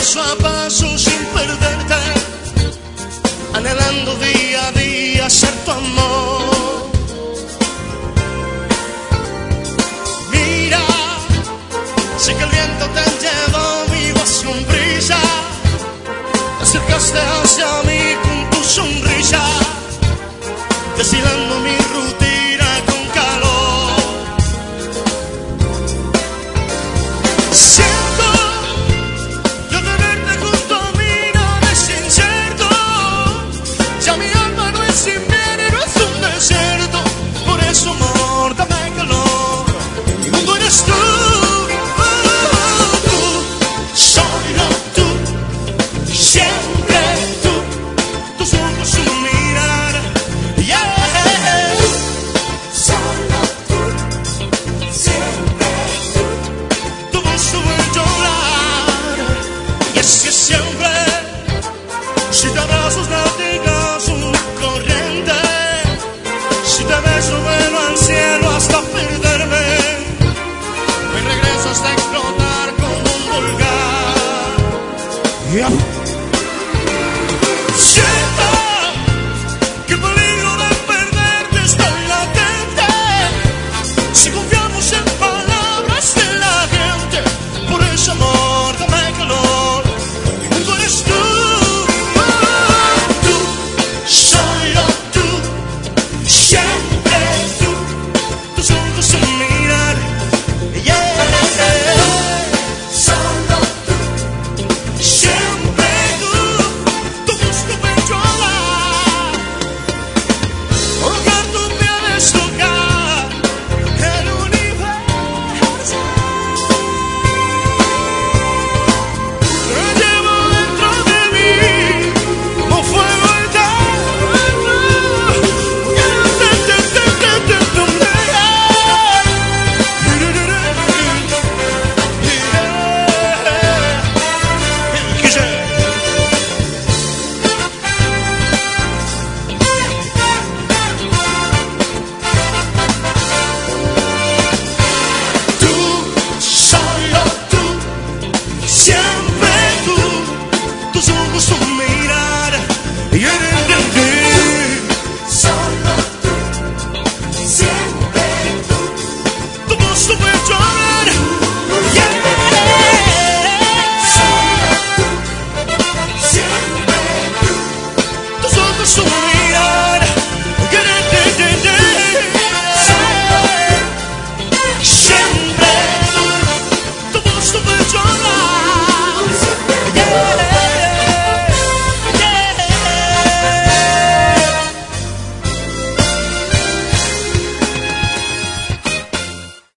paso a paso sin perderte, anhelando día a día ser tu amor. Mira, sé que el viento te llevó vivo sin brisa, te acercaste hacia mí con tu sonrisa, deshilando mi rutina con calor. Siento yo de verte junto a mí, nada es incierto, ya mi alma no es invierno, es un desierto. Por eso amor, dame calor, mi mundo eres tú, solo tú, siempre tú, tus ojos su mirar, yeah. Solo tú, siempre tú, tu voz sube llorar, y es que siempre, si te abrazo, latigas una corriente, si te beso